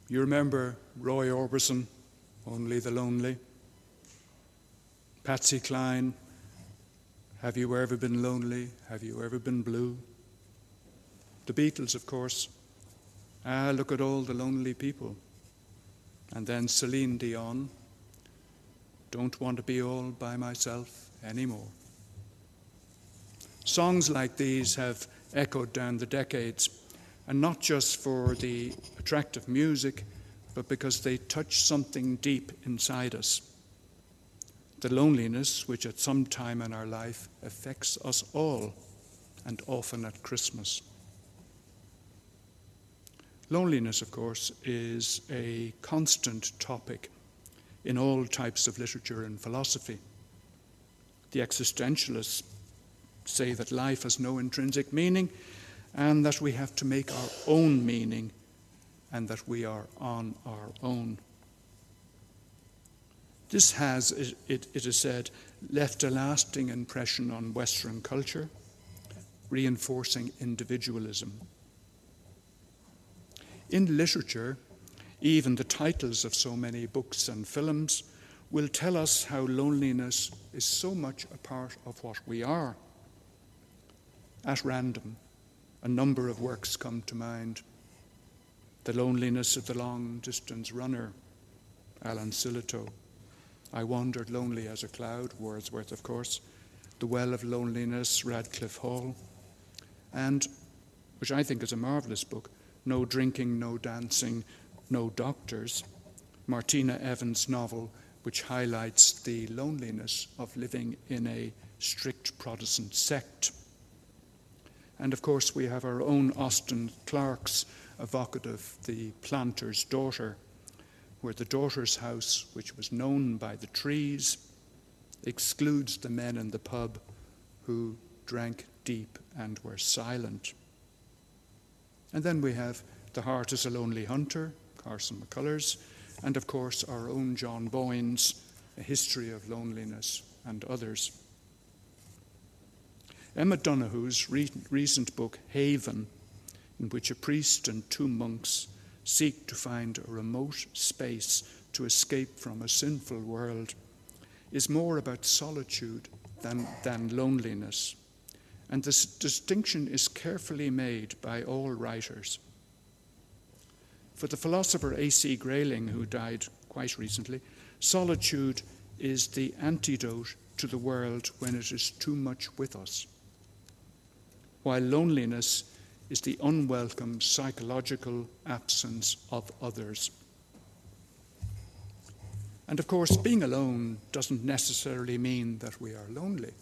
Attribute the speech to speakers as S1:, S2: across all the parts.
S1: You remember Roy Orbison, Only the Lonely? Patsy Cline, Have You Ever Been Lonely? Have You Ever Been Blue? The Beatles, of course. Look at all the lonely people. And then Celine Dion, Don't Want to Be All by Myself Anymore. Songs like these have echoed down the decades, and not just for the attractive music, but because they touch something deep inside us. The loneliness which at some time in our life affects us all, and often at Christmas. Loneliness, of course, is a constant topic in all types of literature and philosophy. The existentialists say that life has no intrinsic meaning and that we have to make our own meaning and that we are on our own. This has, it is said, left a lasting impression on Western culture, reinforcing individualism. In literature, even the titles of so many books and films will tell us how loneliness is so much a part of what we are. At random, a number of works come to mind. The Loneliness of the Long-Distance Runner, Alan Sillitoe. I Wandered Lonely as a Cloud, Wordsworth, of course. The Well of Loneliness, Radcliffe Hall. And, which I think is a marvellous book, No Drinking, No Dancing, No Doctors, Martina Evans' novel, which highlights the loneliness of living in a strict Protestant sect. And of course we have our own Austen Clarke's evocative The Planter's Daughter, where the daughter's house, which was known by the trees, excludes the men in the pub who drank deep and were silent. And then we have The Heart is a Lonely Hunter, Carson McCullers, and of course our own John Boyne's A History of Loneliness and others. Emma Donoghue's recent book, Haven, in which a priest and two monks seek to find a remote space to escape from a sinful world, is more about solitude than loneliness. And this distinction is carefully made by all writers. For the philosopher A.C. Grayling, who died quite recently, solitude is the antidote to the world when it is too much with us, while loneliness is the unwelcome psychological absence of others. And of course, being alone doesn't necessarily mean that we are lonely.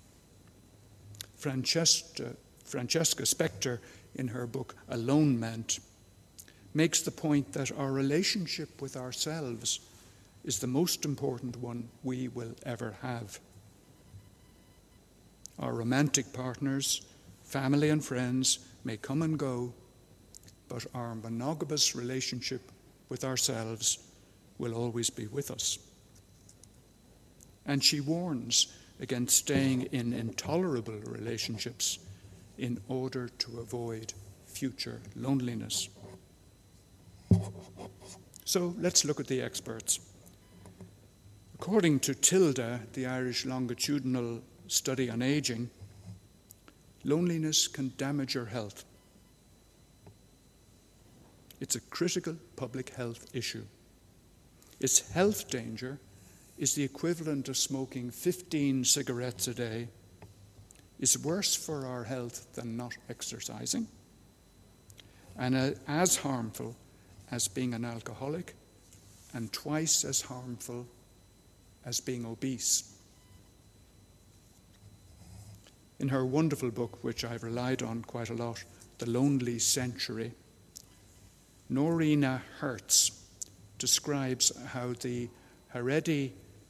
S1: Francesca Spector, in her book Alonement, makes the point that our relationship with ourselves is the most important one we will ever have. Our romantic partners, family and friends may come and go, but our monogamous relationship with ourselves will always be with us. And she warns against staying in intolerable relationships in order to avoid future loneliness. So let's look at the experts. According to TILDA, the Irish Longitudinal Study on Aging, loneliness can damage your health. It's a critical public health issue. Its health danger is the equivalent of smoking 15 cigarettes a day, is worse for our health than not exercising, and as harmful as being an alcoholic, and twice as harmful as being obese. In her wonderful book, which I've relied on quite a lot, The Lonely Century, Norina Hertz describes how the Haredi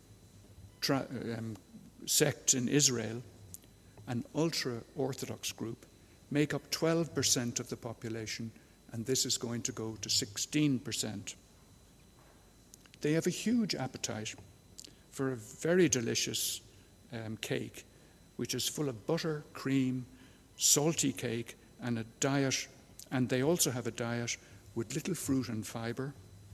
S1: sect in Israel, an ultra-Orthodox group, make up 12% of the population, and this is going to go to 16%. They have a huge appetite for a very delicious cake, which is full of butter, cream, salty cake, and a diet, and they also have a diet with little fruit and fiber,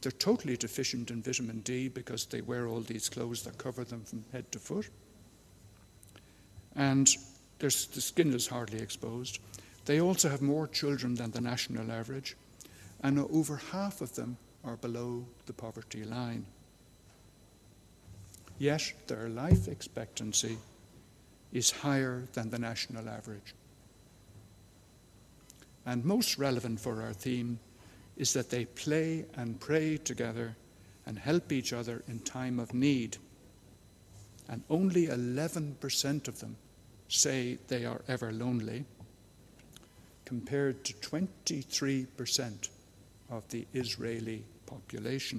S1: They're totally deficient in vitamin D because they wear all these clothes that cover them from head to foot. And the skin is hardly exposed. They also have more children than the national average, and over half of them are below the poverty line. Yet their life expectancy is higher than the national average. And most relevant for our theme is that they play and pray together and help each other in time of need. And only 11% of them say they are ever lonely, compared to 23% of the Israeli population.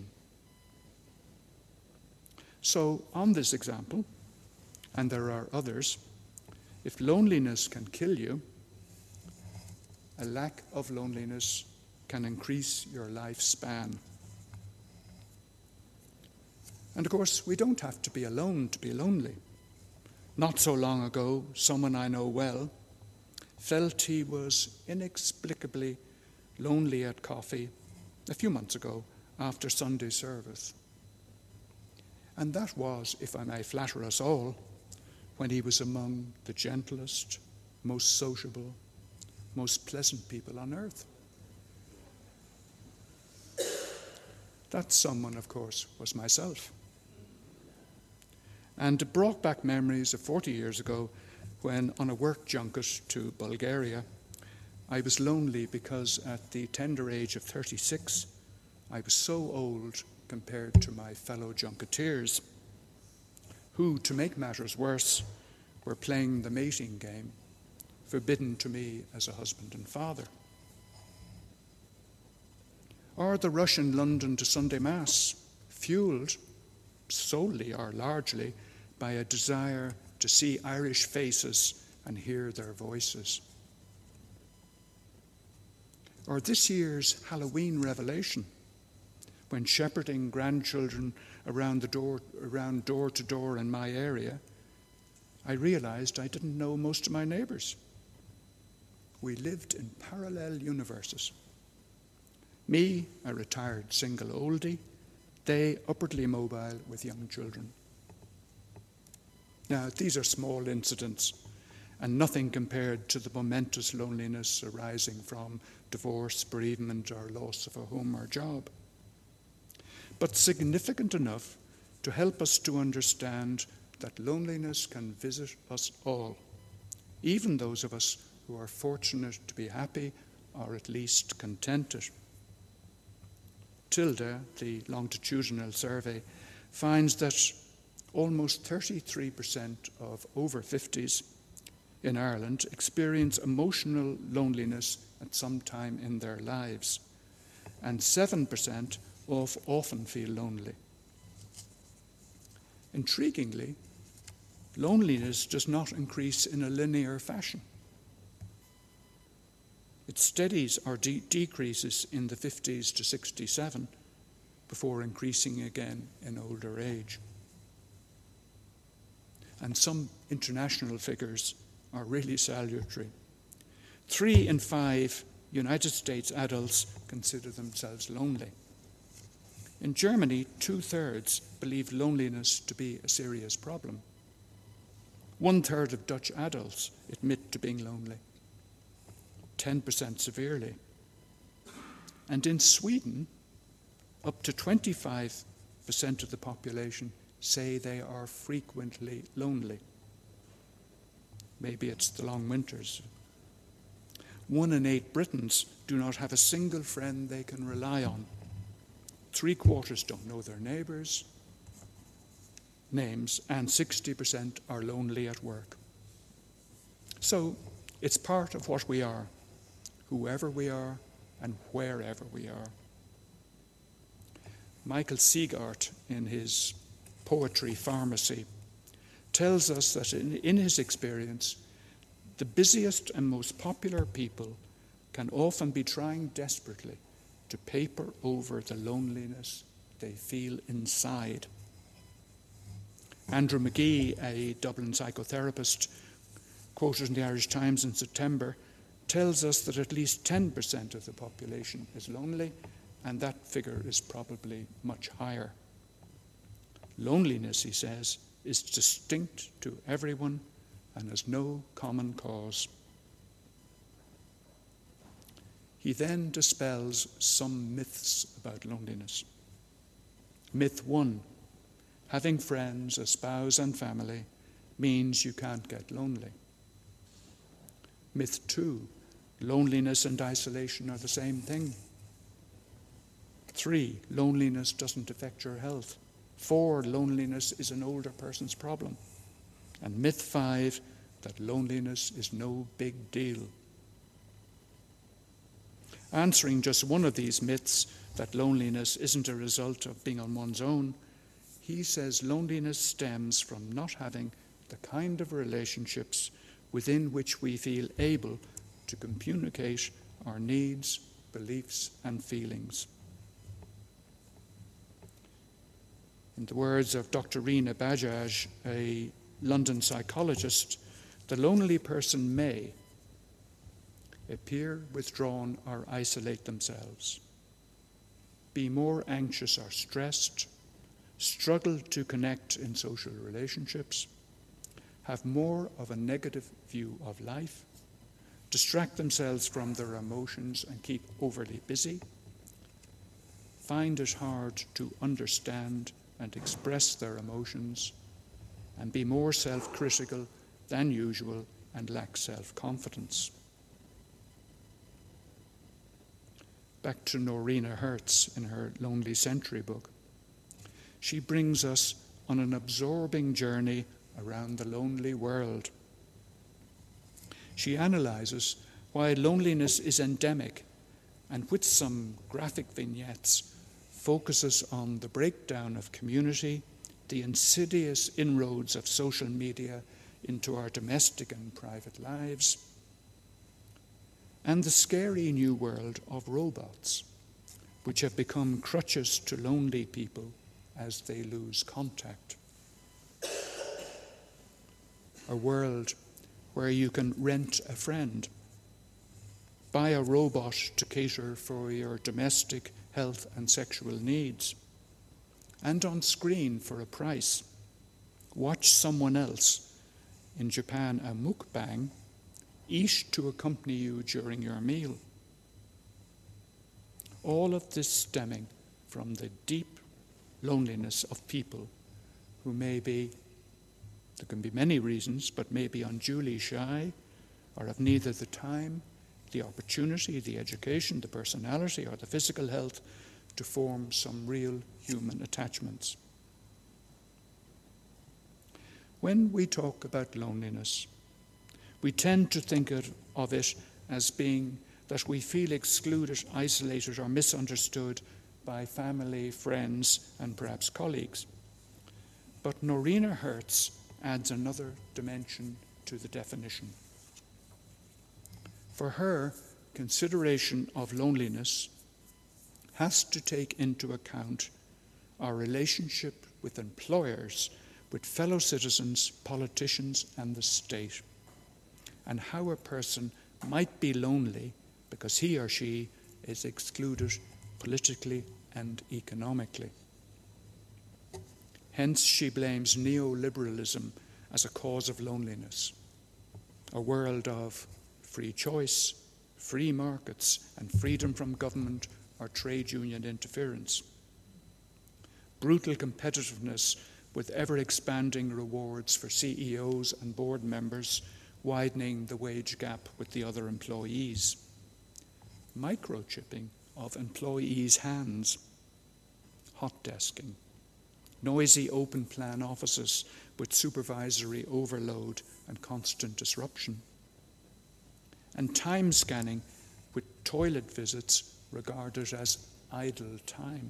S1: So, on this example, and there are others, if loneliness can kill you, a lack of loneliness can increase your lifespan. And of course, we don't have to be alone to be lonely. Not so long ago, someone I know well felt he was inexplicably lonely at coffee a few months ago after Sunday service. And that was, if I may flatter us all, when he was among the gentlest, most sociable, most pleasant people on earth. That someone, of course, was myself. And it brought back memories of 40 years ago when, on a work junket to Bulgaria, I was lonely because at the tender age of 36, I was so old compared to my fellow junketeers, who, to make matters worse, were playing the mating game, forbidden to me as a husband and father. Or the rush in London to Sunday Mass, fueled solely or largely by a desire to see Irish faces and hear their voices. Or this year's Halloween revelation, when shepherding grandchildren around door to door in my area, I realized I didn't know most of my neighbors. We lived in parallel universes. Me, a retired single oldie, they upwardly mobile with young children. Now, these are small incidents and nothing compared to the momentous loneliness arising from divorce, bereavement, or loss of a home or job. But significant enough to help us to understand that loneliness can visit us all, even those of us who are fortunate to be happy or at least contented. Tilda, the longitudinal survey, finds that almost 33% of over 50s in Ireland experience emotional loneliness at some time in their lives, and 7% often feel lonely. Intriguingly, loneliness does not increase in a linear fashion. It steadies or decreases in the 50s to 67 before increasing again in older age. And some international figures are really salutary. 3 in 5 United States adults consider themselves lonely. In Germany, 2/3 believe loneliness to be a serious problem. 1/3 of Dutch adults admit to being lonely. 10% severely. And in Sweden, up to 25% of the population say they are frequently lonely. Maybe it's the long winters. 1 in 8 Britons do not have a single friend they can rely on. 3/4 don't know their neighbours' names, and 60% are lonely at work. So it's part of what we are, whoever we are and wherever we are. Michael Seagart, in his Poetry Pharmacy, tells us that in his experience, the busiest and most popular people can often be trying desperately to paper over the loneliness they feel inside. Andrew McGee, a Dublin psychotherapist, quoted in the Irish Times in September, tells us that at least 10% of the population is lonely and that figure is probably much higher. Loneliness, he says, is distinct to everyone and has no common cause. He then dispels some myths about loneliness. Myth 1, having friends, a spouse and family means you can't get lonely. Myth 2, loneliness and isolation are the same thing. 3, loneliness doesn't affect your health. 4, loneliness is an older person's problem. And myth 5, that loneliness is no big deal. Answering just one of these myths, that loneliness isn't a result of being on one's own, he says loneliness stems from not having the kind of relationships within which we feel able to communicate our needs, beliefs, and feelings. In the words of Dr. Reena Bajaj, a London psychologist, the lonely person may appear withdrawn or isolate themselves, be more anxious or stressed, struggle to connect in social relationships, have more of a negative view of life, distract themselves from their emotions and keep overly busy, find it hard to understand and express their emotions, and be more self-critical than usual and lack self-confidence. Back to Norina Hertz in her Lonely Century book. She brings us on an absorbing journey around the lonely world. She analyses why loneliness is endemic and with some graphic vignettes focuses on the breakdown of community, the insidious inroads of social media into our domestic and private lives, and the scary new world of robots, which have become crutches to lonely people as they lose contact. A world where you can rent a friend, buy a robot to cater for your domestic, health and sexual needs, and on screen for a price, watch someone else, in Japan a mukbang, eat to accompany you during your meal. All of this stemming from the deep loneliness of people who may be, there can be many reasons, but may be unduly shy or have neither the time, the opportunity, the education, the personality, or the physical health to form some real human attachments. When we talk about loneliness, we tend to think of it as being that we feel excluded, isolated, or misunderstood by family, friends, and perhaps colleagues. But Norina Hertz adds another dimension to the definition. For her, consideration of loneliness has to take into account our relationship with employers, with fellow citizens, politicians, and the state, and how a person might be lonely because he or she is excluded politically and economically. Hence, she blames neoliberalism as a cause of loneliness, a world of free choice, free markets, and freedom from government or trade union interference. Brutal competitiveness with ever-expanding rewards for CEOs and board members, widening the wage gap with the other employees. Microchipping of employees' hands. Hot desking. Noisy open-plan offices with supervisory overload and constant disruption. And time scanning with toilet visits regarded as idle time.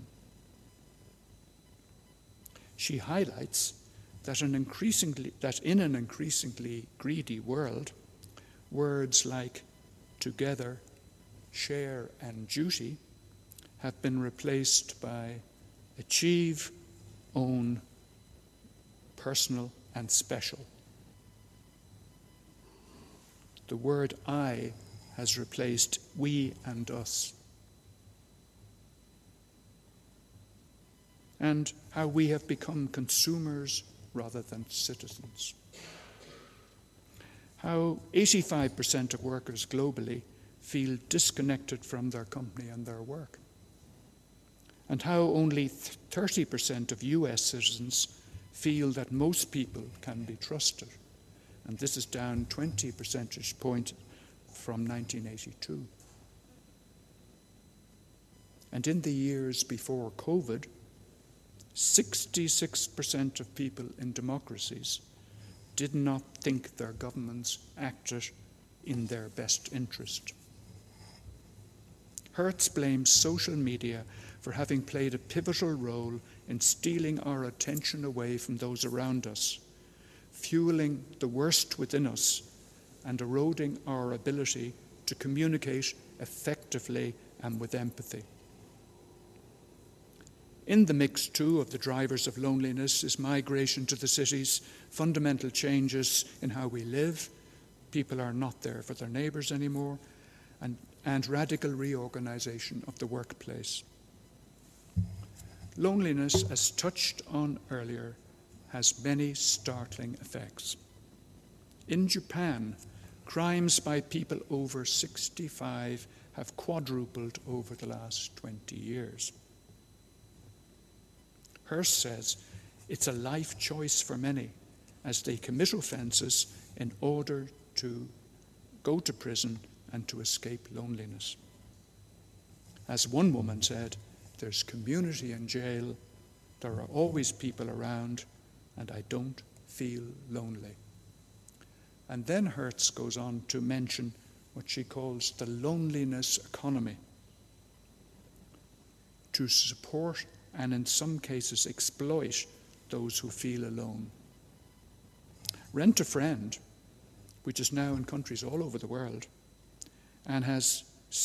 S1: She highlights that in an increasingly greedy world, words like together, share, and duty have been replaced by achieve, own, personal, and special. The word I has replaced we and us. and how we have become consumers rather than citizens. How 85% of workers globally feel disconnected from their company and their work. And how only 30% of US citizens feel that most people can be trusted. And this is down 20 percentage points from 1982. And in the years before COVID, 66% of people in democracies did not think their governments acted in their best interest. Hertz blames social media for having played a pivotal role in stealing our attention away from those around us, fueling the worst within us, and eroding our ability to communicate effectively and with empathy. In the mix, too, of the drivers of loneliness is migration to the cities, fundamental changes in how we live. People are not there for their neighbours anymore, and radical reorganisation of the workplace. Loneliness, as touched on earlier, has many startling effects. In Japan, crimes by people over 65 have quadrupled over the last 20 years. Hearst says it's a life choice for many as they commit offences in order to go to prison and to escape loneliness. As one woman said, there's community in jail, there are always people around, and I don't feel lonely. And then Hertz goes on to mention what she calls the loneliness economy, to support and in some cases exploit those who feel alone. Rent a Friend, which is now in countries all over the world, and has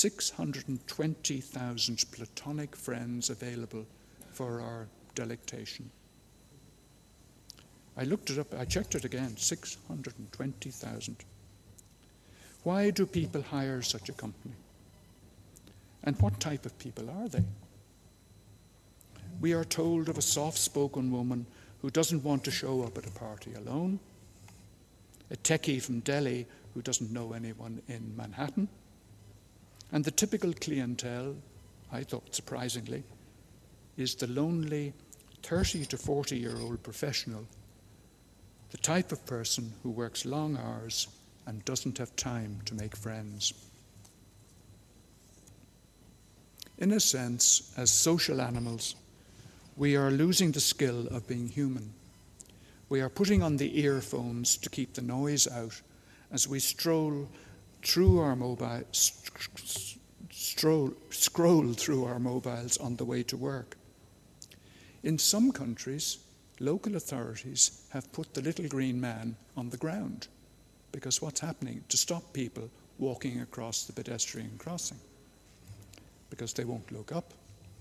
S1: 620,000 platonic friends available for our delectation. I looked it up, I checked it again, 620,000. Why do people hire such a company? And what type of people are they? We are told of a soft-spoken woman who doesn't want to show up at a party alone, a techie from Delhi who doesn't know anyone in Manhattan, and the typical clientele, I thought surprisingly, is the lonely 30 to 40-year-old professional, the type of person who works long hours and doesn't have time to make friends. In a sense, as social animals, we are losing the skill of being human. We are putting on the earphones to keep the noise out as we scroll through our mobiles on the way to work. In some countries, local authorities have put the little green man on the ground because what's happening? To stop people walking across the pedestrian crossing because they won't look up.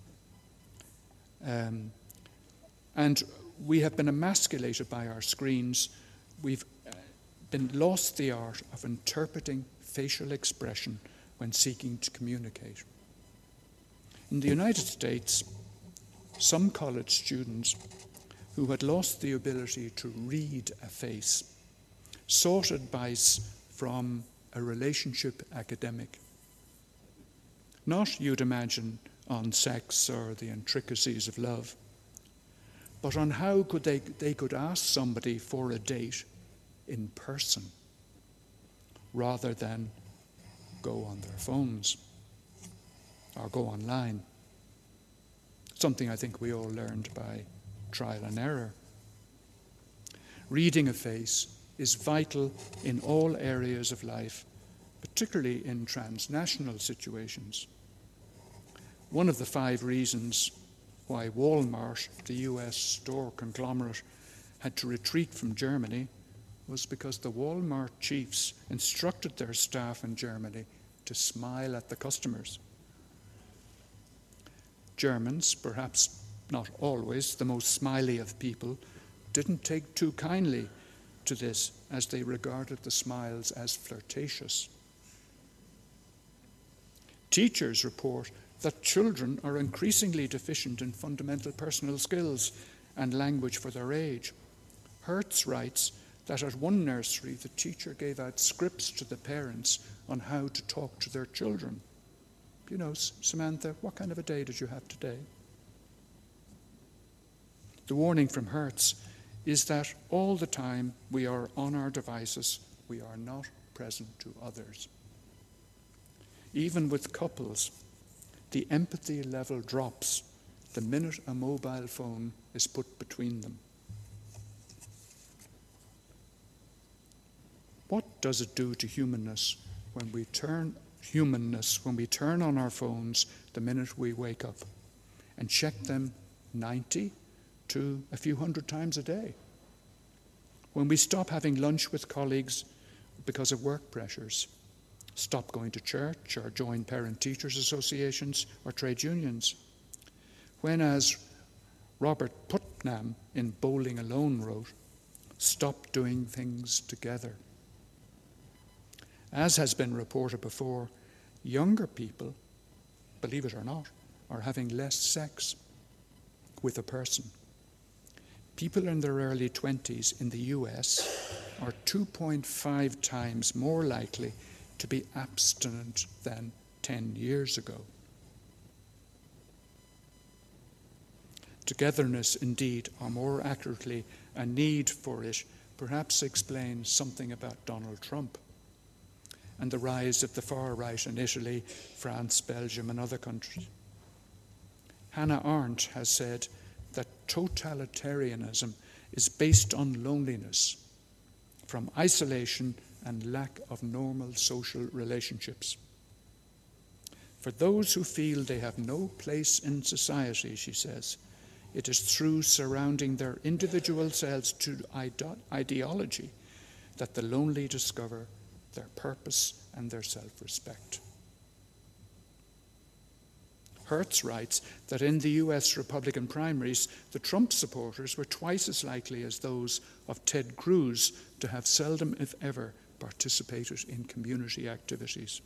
S1: And we have been emasculated by our screens. We've been lost the art of interpreting facial expression when seeking to communicate. In the United States, some college students who had lost the ability to read a face sought advice from a relationship academic. Not, you'd imagine, on sex or the intricacies of love, but on how they could ask somebody for a date in person rather than go on their phones or go online. Something I think we all learned by trial and error. Reading a face is vital in all areas of life, particularly in transnational situations. One of the 5 reasons why Walmart, the US store conglomerate, had to retreat from Germany was because the Walmart chiefs instructed their staff in Germany to smile at the customers. Germans, perhaps not always the most smiley of people, didn't take too kindly to this as they regarded the smiles as flirtatious. Teachers report that children are increasingly deficient in fundamental personal skills and language for their age. Hertz writes that at one nursery the teacher gave out scripts to the parents on how to talk to their children. You know, Samantha, what kind of a day did you have today? The warning from Hertz is that all the time we are on our devices, we are not present to others. Even with couples, the empathy level drops the minute a mobile phone is put between them. What does it do to humanness when we turn on our phones the minute we wake up and check them 90 to a few hundred times a day? When we stop having lunch with colleagues because of work pressures, stop going to church or join parent-teachers associations or trade unions. When, as Robert Putnam in Bowling Alone wrote, stop doing things together. As has been reported before, younger people, believe it or not, are having less sex with a person. People in their early 20s in the US are 2.5 times more likely to be abstinent than 10 years ago. Togetherness, indeed, or more accurately, a need for it, perhaps explains something about Donald Trump and the rise of the far right in Italy, France, Belgium, and other countries. Hannah Arendt has said that totalitarianism is based on loneliness, from isolation and lack of normal social relationships. For those who feel they have no place in society, she says, it is through surrounding their individual selves to ideology that the lonely discover their purpose and their self-respect. Hertz writes that in the US Republican primaries, the Trump supporters were twice as likely as those of Ted Cruz to have seldom, if ever, participated in community activities.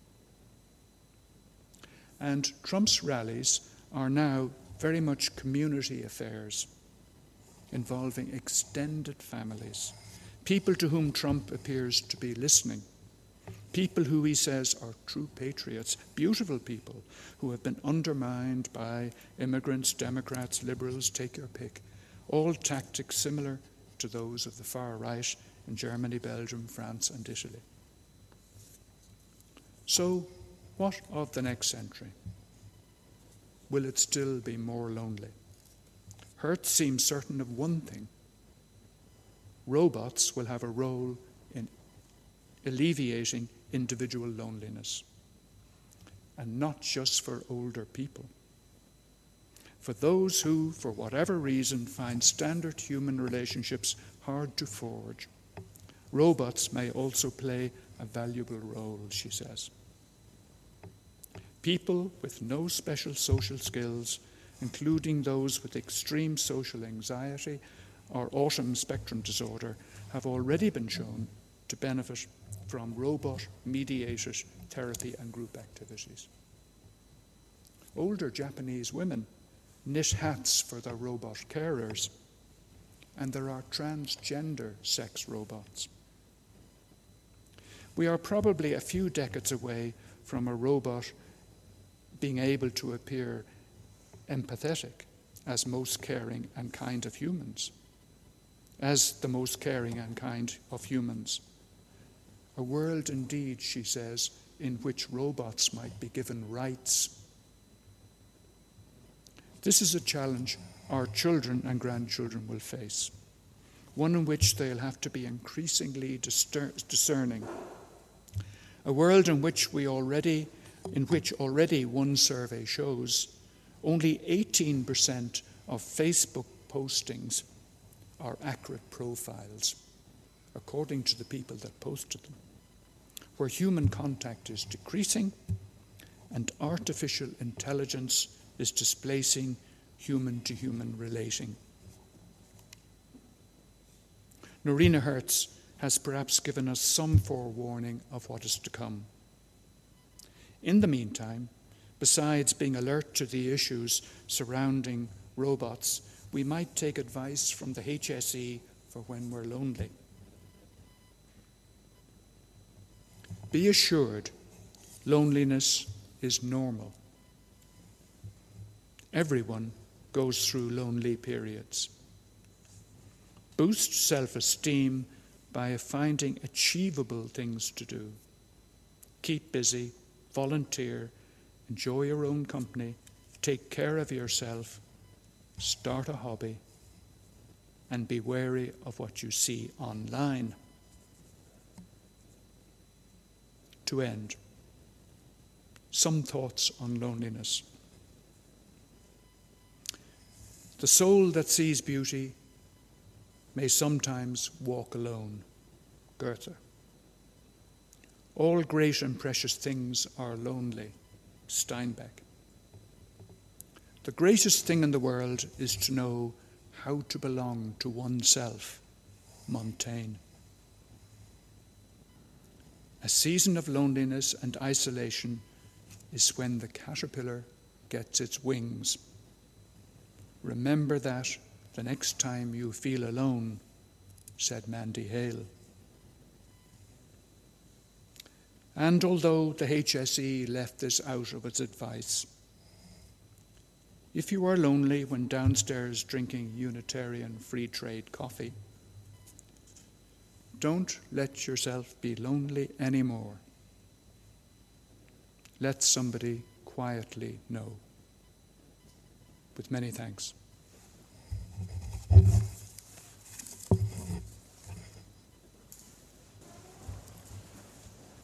S1: And Trump's rallies are now very much community affairs involving extended families, people to whom Trump appears to be listening, people who he says are true patriots, beautiful people who have been undermined by immigrants, Democrats, liberals, take your pick, all tactics similar to those of the far right in Germany, Belgium, France, and Italy. So, what of the next century? Will it still be more lonely? Hertz seems certain of one thing. Robots will have a role in alleviating individual loneliness. And not just for older people. For those who, for whatever reason, find standard human relationships hard to forge, robots may also play a valuable role, she says. People with no special social skills, including those with extreme social anxiety or autism spectrum disorder, have already been shown to benefit from robot-mediated therapy and group activities. Older Japanese women knit hats for their robot carers, and there are transgender sex robots. We are probably a few decades away from a robot being able to appear empathetic as most caring and kind of humans, as the most caring and kind of humans. A world indeed, she says, in which robots might be given rights. This is a challenge our children and grandchildren will face, one in which they'll have to be increasingly discerning. A world in which already one survey shows only 18% of Facebook postings are accurate profiles, according to the people that posted them, where human contact is decreasing and artificial intelligence is displacing human-to-human relating. Norina Hertz has perhaps given us some forewarning of what is to come. In the meantime, Besides being alert to the issues surrounding robots, we might take advice from the HSE for when we're lonely. Be assured, loneliness is normal. Everyone goes through lonely periods. Boost self-esteem by finding achievable things to do. Keep busy, volunteer, enjoy your own company, take care of yourself, start a hobby, and be wary of what you see online. To end, some thoughts on loneliness. The soul that sees beauty may sometimes walk alone. Goethe. All great and precious things are lonely. Steinbeck. The greatest thing in the world is to know how to belong to oneself. Montaigne. A season of loneliness and isolation is when the caterpillar gets its wings. Remember that the next time you feel alone, said Mandy Hale. And although the HSE left this out of its advice, if you are lonely when downstairs drinking Unitarian free trade coffee, don't let yourself be lonely anymore. Let somebody quietly know. With many thanks.